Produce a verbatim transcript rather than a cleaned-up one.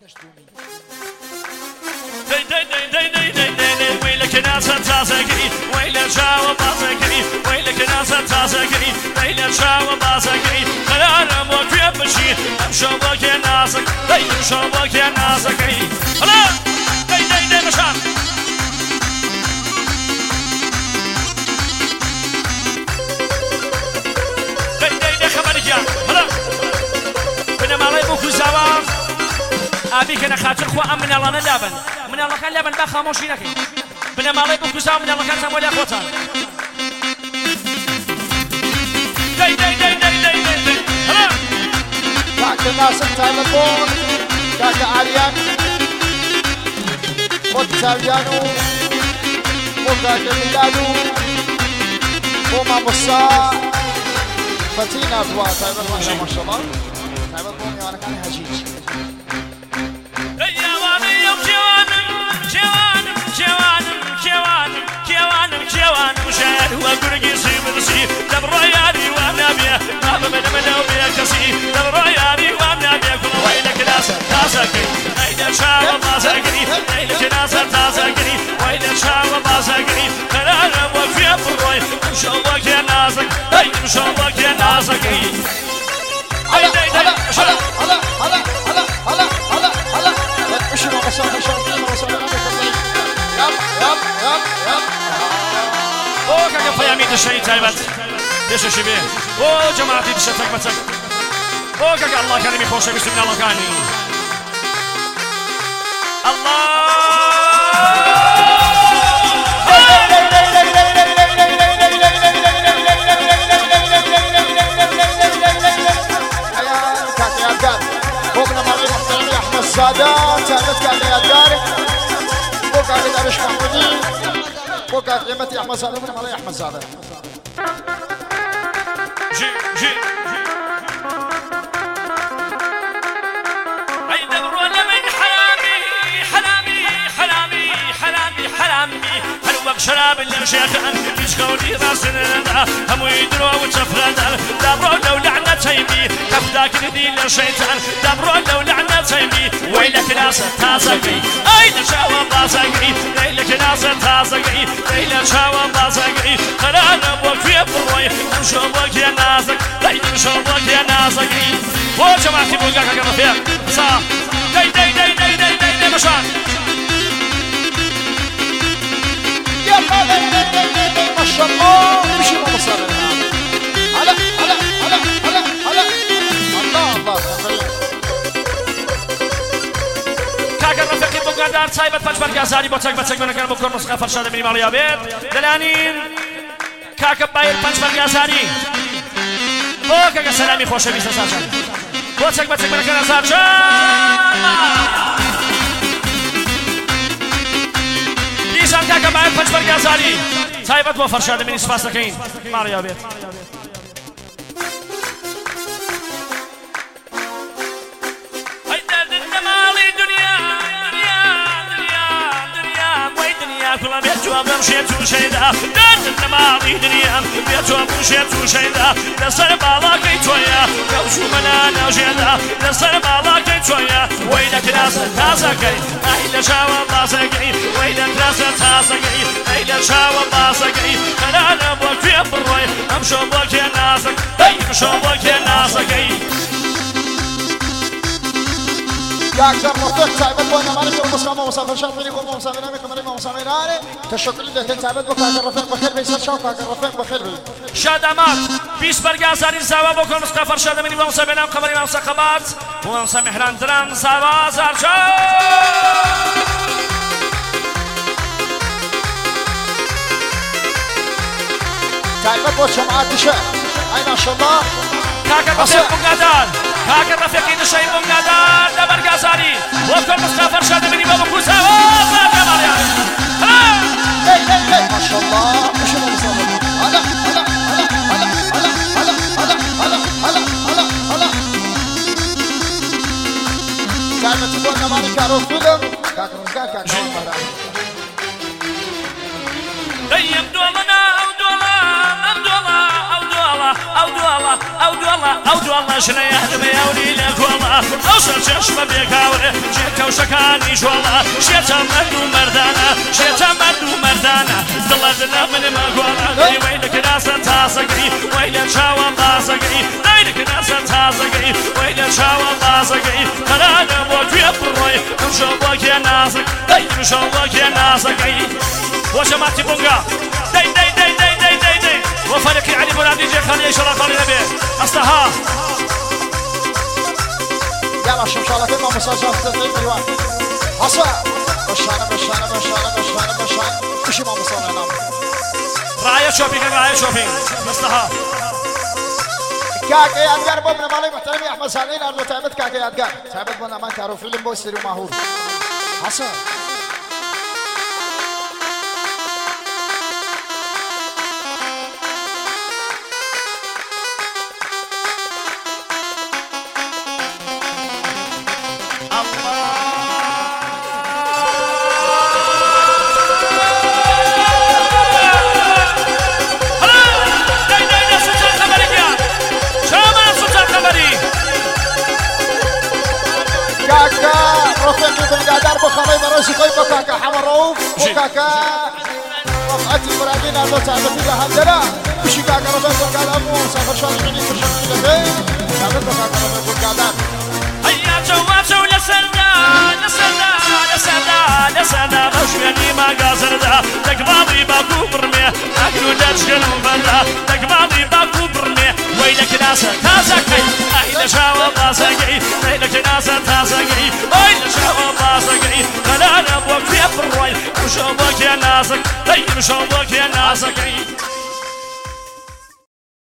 دي دي دي دي دي دي دي ويلك ناس تازقني ويلك شاو بازقني ويلك ناس تازقني ويلك شاو بازقني خلال ابوك يمشي امشي ابوك يا ناسك دي امشي ابوك يا ناسك هلا دي دي دي مشان دي دي دي خبرك يا هلا بنا مالي بوكو زوار ابي كان خاطر خو من الله ندابن من الله كان لبن با خاموشي نكي بنا مالي بوكو زاو من الله كان سامولي اخوتان داي داي داي داي داي داي هلا كاك الناس التايلفون كاك عريان خد ساليانو وكاك ميلادو وما بصا فتينا ابوا تايلفون ما شاء الله تايلفون وانا كان هجيج مشاهد وقرقي سيبرسي دبرياني وامنابيه ما بمن منو بيكسي دبرياني وامنابيه كل ويلك ناس تاسكي ويلك شاو بازقني ويلك ناس تاسكي ويلك شاو بازقني خلال وفي بروي مشوك يا ناسك اي مشوك يا ناسك هلا هلا هلا هلا هلا هلا هلا هلا هلا مش ما وصل مش ما وصل يب يب يب يب اوه كاكا فيامي دشي تايبت دش شي بيه اوه جماعتي دش تك بتك اوه كاكا الله كريم يخوش بسم الله كاني الله السادات تعبت كان يا داري بوكا كده مش محمودين بوكا قيمتي احمد زاده من علي احمد زاده جي جي اي دبر ولا من حرامي حرامي حرامي حرامي حرامي حلوك شراب اللي شيخ انت يشكوني راسنا هم يدروا وتفرد دبر لو لعنه تيمي تفداك ندي للشيطان دبر لو لعنه تيمي ويلك ناس تازقي اي نشاوى بازقي ويلك ناس تازقي ويلك شاوى بازقي خلال ابوك في بروي امشي ابوك يا نازك داي امشي ابوك يا نازقي هو جماعتي بوقاك كما فيها صح داي داي داي داي داي داي داي مشان يا ما شاء الله مشي ما وصل هلا هلا هلا هلا هلا الله الله بوغادار تایبەت پەنج بەرگازاری بۆ چەک بەچەک بنەکەن بۆ کۆر نسخە فەرشادە مینیماڵیا بێت دەلانین کاکە بایر پەنج بەرگازاری بۆ کەکە سەلامی خۆشەویستە ساجان بۆ چەک بەچەک بنەکەن ئەزارجان دیسان کاکە بایر پەنج بەرگازاری تایبەت بۆ فەرشادە مینی سپاس دەکەین ماڵیا بێت كل بيتوا بمشيت وشيدا دات الماضي دنيا بيتوا بمشيت وشيدا نصر بالاكي تويا لو منا نجدا نصر بالاكي تويا وينك ناس تازقي ايلا شاوى بازقي وينك ناس تازقي ايلا شاوى بازقي انا انا ابوك في بروي امشي ابوك يا ناسك اي امشي ابوك يا ناسك كاكثر مفتوح تعبت وانا مالك المسلمة وصافر شاطرين يكون مصابين امي كمالي مصابين هاري تشكر لله تعبت بكاك الرفيق بخير بيسر شو كاك الرفيق بخير بي شادمات بيس برقازاري زاوا بكون مصطفى شادة مني ومصابين ام كمالي مصاقبات ومصا محران دران زاوا زارجو تعبت وشمعات دشاء اي ما شاء الله كاك الرفيق بقادار كاك الرفيق دشاء بقادار ده برقازاري وكل مصطفى شادة مني ومكون زاوا زارجو هي هي هي ما شاء الله مش مصابين هلا هلا هلا هلا هلا هلا هلا هلا هلا هلا تعبت وانا مالك عروف فيلم كاك رزقان كاك ديم دولنا او دولا او دولا او دولا او دولا او دولا او دولا شنو يهدم يا ولي لك والله اوصل شش ما بيك هاوري جيك كوشكاني جوالا شيتا مردو مردانا شيتا مردو مردانا دلنا من ما قوالا ويلك ناسا تاسقي ويلك شاوا باسقي ويلك ناسا تاسقي ويلك شاوا باسقي خلانا بوكي بروي وشو بوكي ناسق داي وشو بوكي ناسقي وشماتي بونغا داي داي داي داي داي داي داي وفريق علي بولادي جي خلي يشرا قولي نبي أصلها يلا شمشالة كلمة مساجات تدريب الوان حسن بشانة بشانة بشانة بشانة بشانة كشي ما مصانة نام راية شوبينج راية شوبينج أصلها كاكي أدقار بومنا مالي محترمي أحمد سالين أرلو تعبت كاكي أدقار تعبت بونا ما كارو فيلم بوستري وماهور حسن بالقادر بخري براسي كيف كاكا حمر روف وكاكا رفعت المرادين اللي تعبت لها هندلا مش كاكا رفعت بالقادر مو سافر شان عيني كل شان عيني تعبت كاكا رفعت بالقادر هيا جواب ولا سندا لا سندا لا سندا لا سندا مشيني ما قاصر ذا تقبضي باكو برمي اكلو دشكن بلا تقبضي باكو برمي ويلك ناس تاسكي اين شاوا باسكي ويلك ناس تاسكي اين شاوا باسكي خلانا بوك في الروي وشوبك يا ناسك طيب شوبك يا ناسكي